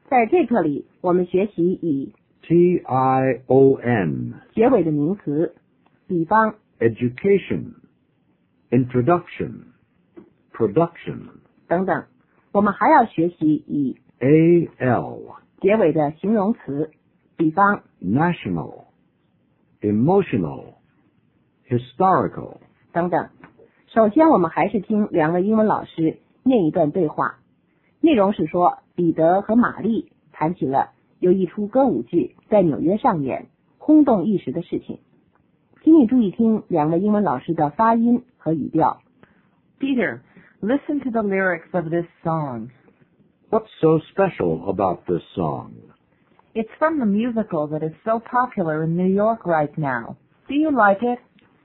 在这课里，我们学习以 tion 结尾的名词，比方 education, introduction, production 等等。我们还要学习以 al 结尾的形容词，比方 national, emotional, historical 等等。首先，我们还是听两位英文老师念一段对话。内容是说，彼得和玛丽谈起了有一出歌舞剧在纽约上演，轰动一时的事情。请你注意听两位英文老师的发音和语调。 Peter, listen to the lyrics of this song. What's so special about this song? It's from the musical that is so popular in New York right now. Do you like it?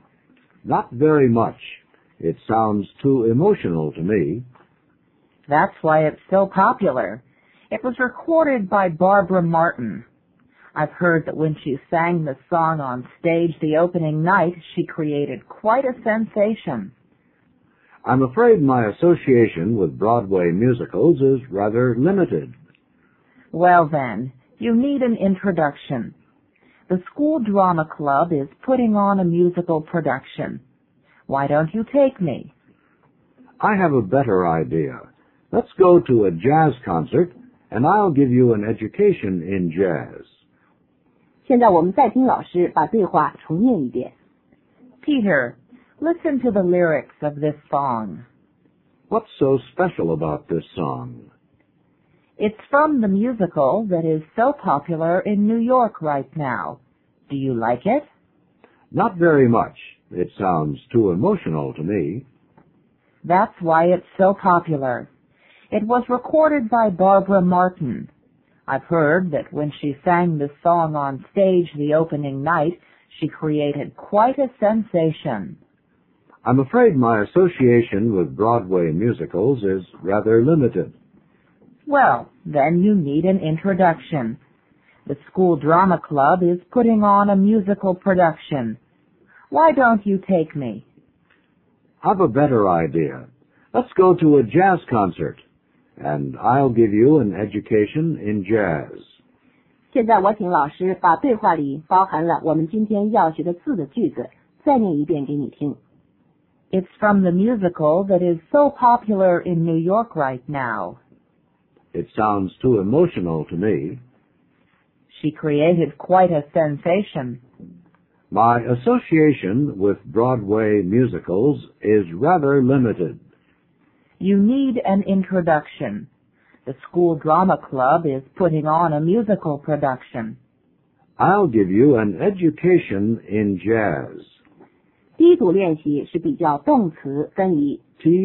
Not very much. It sounds too emotional to me. That's why it's so popular. It was recorded by Barbara Martin. I've heard that when she sang the song on stage the opening night, she created quite a sensation. I'm afraid my association with Broadway musicals is rather limited. Well then, you need an introduction. The School Drama Club is putting on a musical production. Why don't you take me? I have a better idea. Let's go to a jazz concert, and I'll give you an education in jazz. 现在我们再听老师把对话重念一遍。 Peter, listen to the lyrics of this song. What's so special about this song? It's from the musical that is so popular in New York right now. Do you like it? Not very much. It sounds too emotional to me. That's why it's so popular. It was recorded by Barbara Martin. I've heard that when she sang this song on stage the opening night, she created quite a sensation. I'm afraid my association with Broadway musicals is rather limited. Well, then you need an introduction. The School Drama Club is putting on a musical production. Why don't you take me? I've a better idea. Let's go to a jazz concert, and I'll give you an education in jazz. 现在我请老师把对话里包含了我们今天要学的字的句子再念一遍给你听。 It's from the musical that is so popular in New York right now. It sounds too emotional to me. She created quite a sensation. My association with Broadway musicals is rather limited. You need an introduction. The School Drama Club is putting on a musical production. I'll give you an education in jazz. 第一组练习是比较动词跟以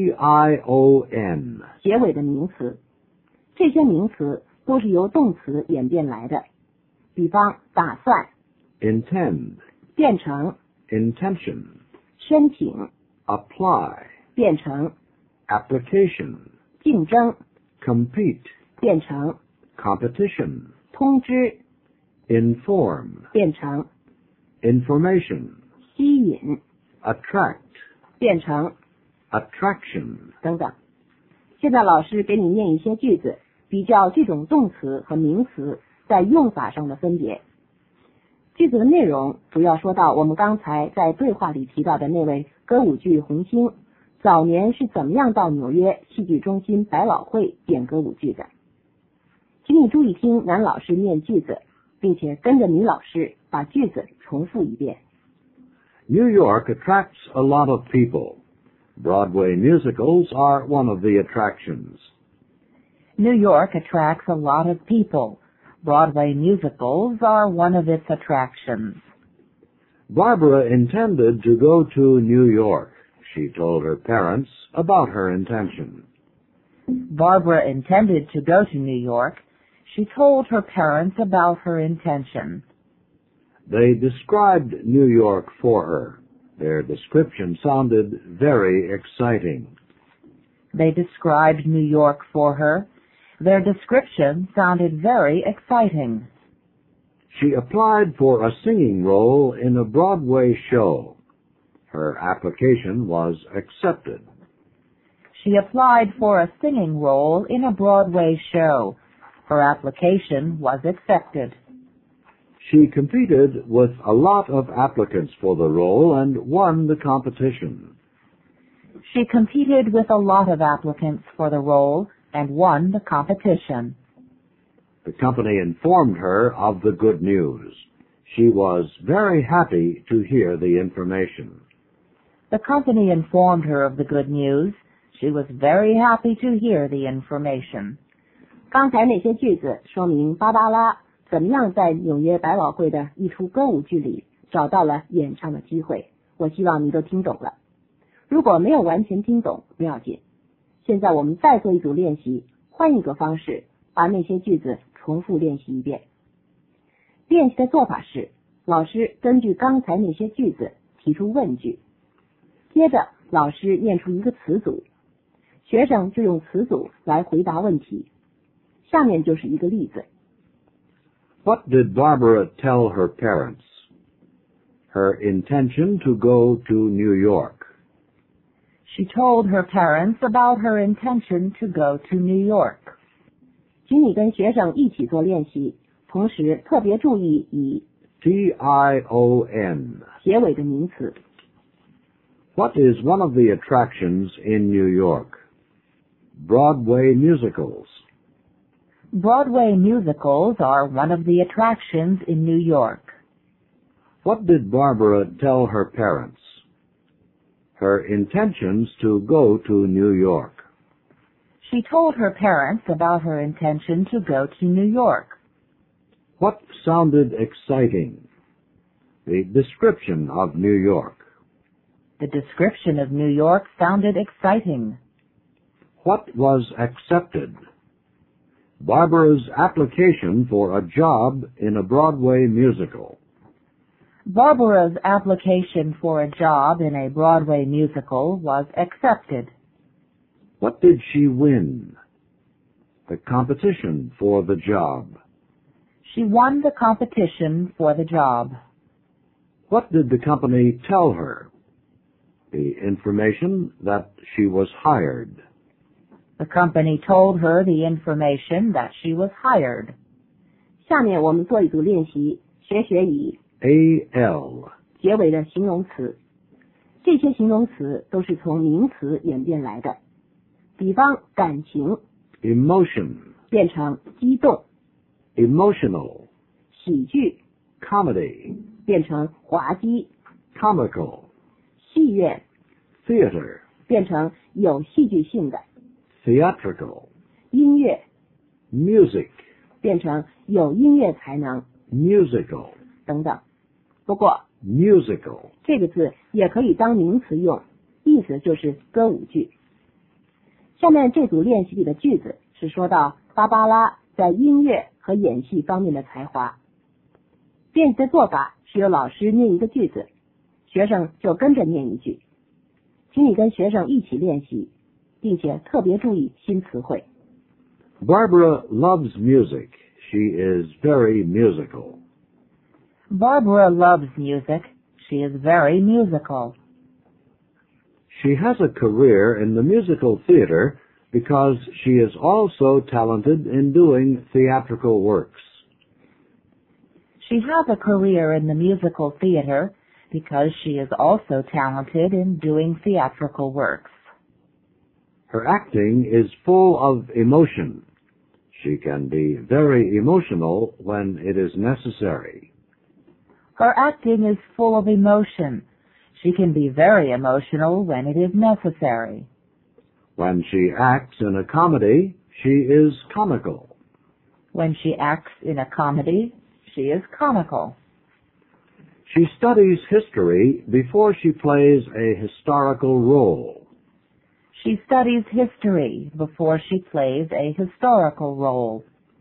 tion 结尾的名词，这些名词都是由动词演变来的。比方打算 intend, 变成 intention, 申请 apply, 变成 application, 竞争 compete, 变成 competition, 通知 inform, 变成 information, 吸引 attract, 变成 attraction. 等等。现在老师给你念一些句子，比较这种动词和名词在用法上的分别。句子的内容主要说到我们刚才在对话里提到的那位歌舞剧红星早年是怎么样到纽约戏剧中心百老汇演歌舞剧的。请你注意听男老师念句子，并且跟着女老师把句子重复一遍。 New York attracts a lot of people. Broadway musicals are one of the attractions. New York attracts a lot of people. Broadway musicals are one of its attractions. Barbara intended to go to New York. She told her parents about her intention. Barbara intended to go to New York. She told her parents about her intention. They described New York for her. Their description sounded very exciting. They described New York for her. Their description sounded very exciting. She applied for a singing role in a Broadway show. Her application was accepted. She applied for a singing role in a Broadway show. Her application was accepted. She competed with a lot of applicants for the role and won the competition. She competed with a lot of applicants for the role and won the competition. The company informed her of the good news. She was very happy to hear the information. The company informed her of the good news. She was very happy to hear the information. 刚才那些句子说明芭芭拉怎么样在纽约百老汇的一出歌舞剧里找到了演唱的机会。我希望你都听懂了。如果没有完全听懂，不要紧。现在我们再做一组练习，换一个方式，把那些句子重复练习一遍。练习的做法是，老师根据刚才那些句子提出问句，接着老师念出一个词组，学生就用词组来回答问题。下面就是一个例子。 What did Barbara tell her parents? Her intention to go to New York. She told her parents about her intention to go to New York. 请你跟学生一起做练习，同时特别注意以 T-I-O-N 结尾的名词。 What is one of the attractions in New York? Broadway musicals. Broadway musicals are one of the attractions in New York. What did Barbara tell her parents? Her intentions to go to New York. She told her parents about her intention to go to New York. What sounded exciting? The description of New York. The description of New York sounded exciting. What was accepted? Barbara's application for a job in a Broadway musical. Barbara's application for a job in a Broadway musical was accepted. What did she win? The competition for the job. She won the competition for the job. What did the company tell her? The information that she was hired. The company told her the information that she was hired. 下面我们做一组练习，学以 A-L 结尾的形容词。这些形容词都是从名词演变来的。比方感情 emotion 变成激动， emotional 喜剧 comedy 变成滑稽， comical 戏院 theater 变成有戏剧性的， theatrical 音乐 music 变成有音乐才能 musical 等等。不过 musical 这个字也可以当名词用，意思就是歌舞剧。下面这组练习里的句子是说到芭芭拉在音乐和演戏方面的才华。练习的做法是由老师念一个句子，学生就跟着念一句。请你跟学生一起练习，并且特别注意新词汇。 Barbara loves music. She is very musical. Barbara loves music. She is very musical. She has a career in the musical theater because she is also talented in doing theatrical works. She has a career in the musical theater because she is also talented in doing theatrical works. Her acting is full of emotion. She can be very emotional when it is necessary. Her acting is full of emotion. She can be very emotional when it is necessary. When she acts in a comedy, she is comical. When she acts in a comedy, she is comical. She studies history before she plays a historical role. She studies history before she plays a historical role.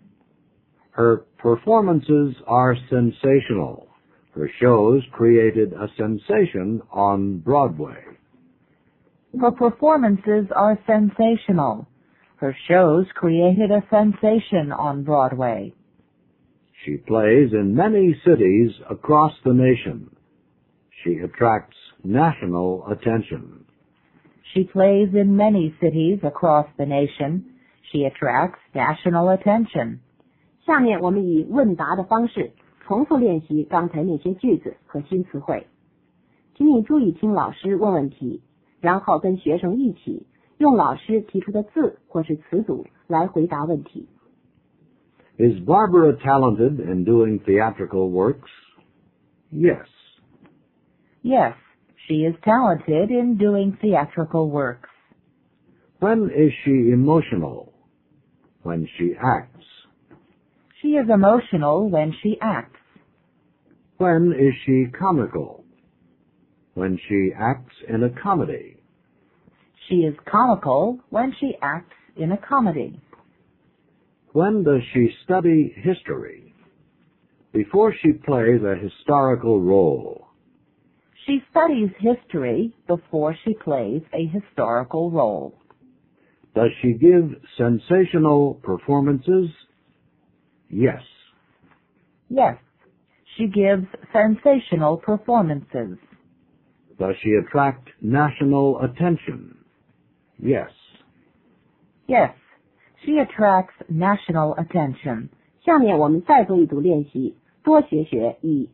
Her performances are sensational. Her shows created a sensation on Broadway. Her performances are sensational. Her shows created a sensation on Broadway. She plays in many cities across the nation. She attracts national attention. She plays in many cities across the nation. She attracts national attention. 下面我们以问答的方式重复练习刚才那些句子和新词汇。请你注意听老师问问题，然后跟学生一起用老师提出的字或是词组来回答问题。 Is Barbara talented in doing theatrical works? Yes. Yes, she is talented in doing theatrical works. When is she emotional? When she acts. She is emotional when she acts. When is she comical? When she acts in a comedy. She is comical when she acts in a comedy. When does she study history? Before she plays a historical role. She studies history before she plays a historical role. Does she give sensational performances? Yes. Yes, she gives sensational performances. Does she attract national attention? Yes. Yes, she attracts national attention. 下面我们再做一组练习，多学学以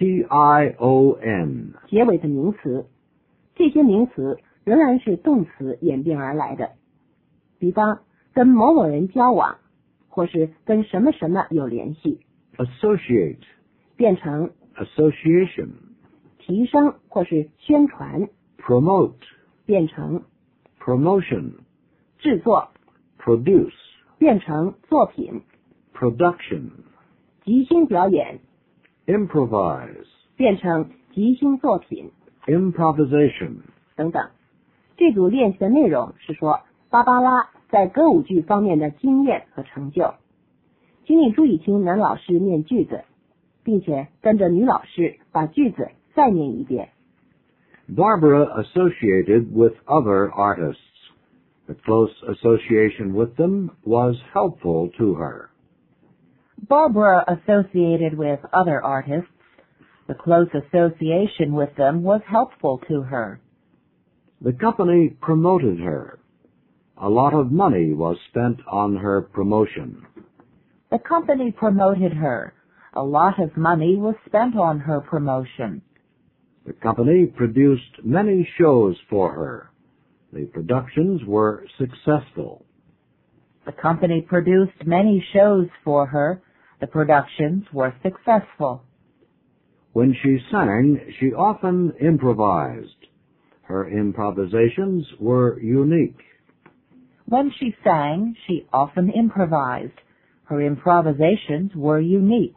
tion 结尾的名词，这些名词仍然是动词演变而来的。比方跟某某人交往，或是跟什么什么有联系， associate 变成 association 提升或是宣传， promote 变成 promotion 制作， produce 变成作品， production 即兴表演， improvise 变成即兴作品 improvisation 等等。这组练习的内容是说芭芭拉在歌舞剧方面的经验和成就。请你注意听男老师念句子，并且跟着女老师把句子再念一遍。 Barbara associated with other artists. The close association with them was helpful to her. Barbara associated with other artists. The close association with them was helpful to her. The company promoted her. A lot of money was spent on her promotion. The company promoted her. A lot of money was spent on her promotion. The company produced many shows for her. The productions were successful. The company produced many shows for her. The productions were successful. When she sang, she often improvised. Her improvisations were unique. When she sang, she often improvised. Her improvisations were unique.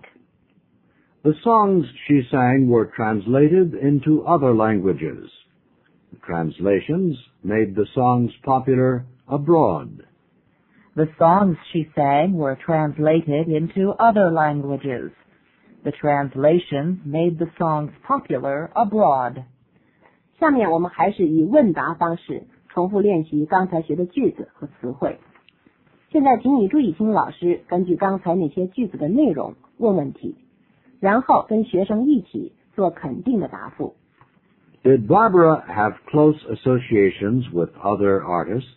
The songs she sang were translated into other languages. The translations made the songs popular abroad. The songs she sang were translated into other languages. The translations made the songs popular abroad. 下面我们还是以问答方式重复练习刚才学的句子和词汇。现在请你注意听老师根据刚才那些句子的内容问问题，然后跟学生一起做肯定的答复。 Did Barbara have close associations with other artists?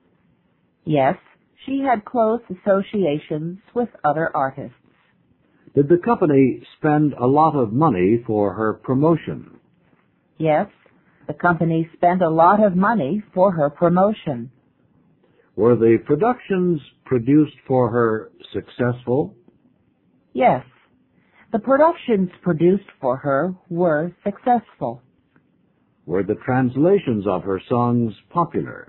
Yes, she had close associations with other artists. Did the company spend a lot of money for her promotion? Yes, the company spent a lot of money for her promotion. Were the productions produced for her successful? Yes, the productions produced for her were successful. Were the translations of her songs popular?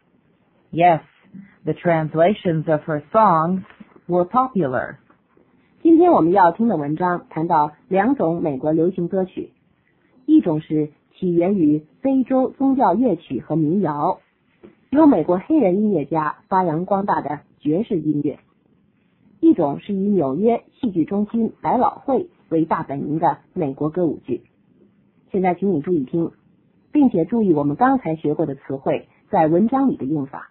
Yes, the translations of her songs were popular. 今天我们要听的文章谈到两种美国流行歌曲，一种是起源于非洲宗教乐曲和民谣，由美国黑人音乐家发扬光大的爵士音乐；一种是以纽约戏剧中心百老汇为大本营的美国歌舞剧。现在请你注意听，并且注意我们刚才学过的词汇在文章里的用法。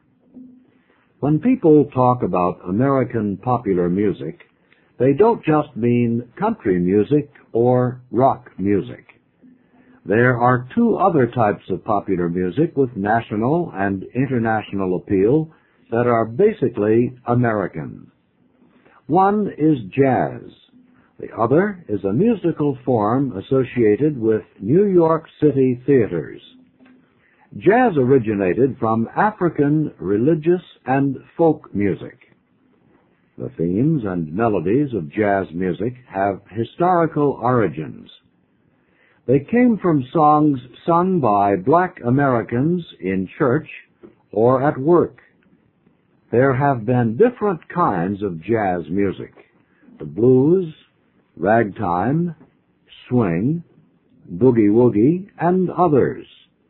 When people talk about American popular music, they don't just mean country music or rock music. There are two other types of popular music with national and international appeal that are basically American. One is jazz. The other is a musical form associated with New York City theaters. Jazz originated from African religious and folk music. The themes and melodies of jazz music have historical origins. They came from songs sung by black Americans in church or at work. There have been different kinds of jazz music: the blues, ragtime, swing, boogie-woogie, and others.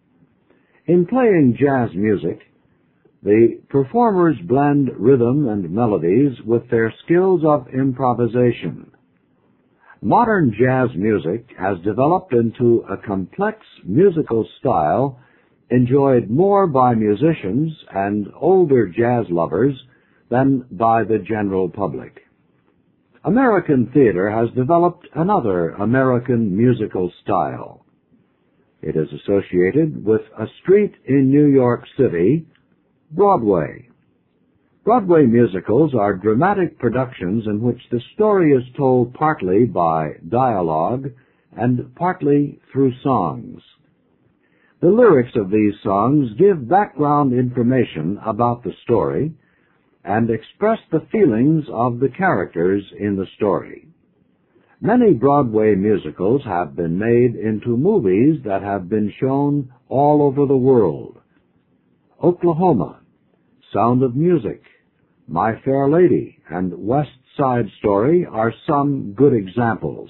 In playing jazz music, the performers blend rhythm and melodies with their skills of improvisation. Modern jazz music has developed into a complex musical style enjoyed more by musicians and older jazz lovers than by the general public. American theater has developed another American musical style. It is associated with a street in New York City, Broadway. Broadway musicals are dramatic productions in which the story is told partly by dialogue and partly through songs. The lyrics of these songs give background information about the story and express the feelings of the characters in the story. Many Broadway musicals have been made into movies that have been shown all over the world. Oklahoma, Sound of Music, My Fair Lady, and West Side Story are some good examples.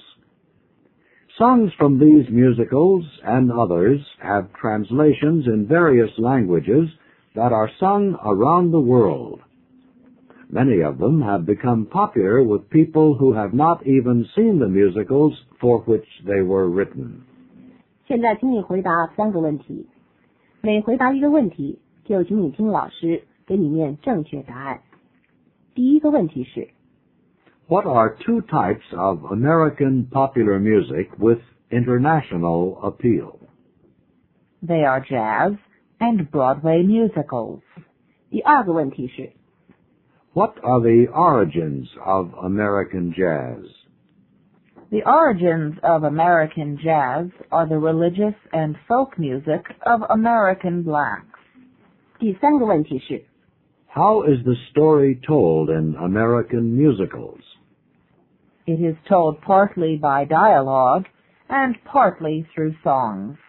Songs from these musicals and others have translations in various languages that are sung around the world. Many of them have become popular with people who have not even seen the musicals for which they were written. 现在请你回答3个问题，每回答一个问题，就请你听老师给你念正确答案。第一个问题是 What are two types of American popular music with international appeal? They are jazz and Broadway musicals. 第二个问题是 What are the origins of American jazz? The origins of American jazz are the religious and folk music of American blacks. 第三个问题是 How is the story told in American musicals? It is told partly by dialogue and partly through songs.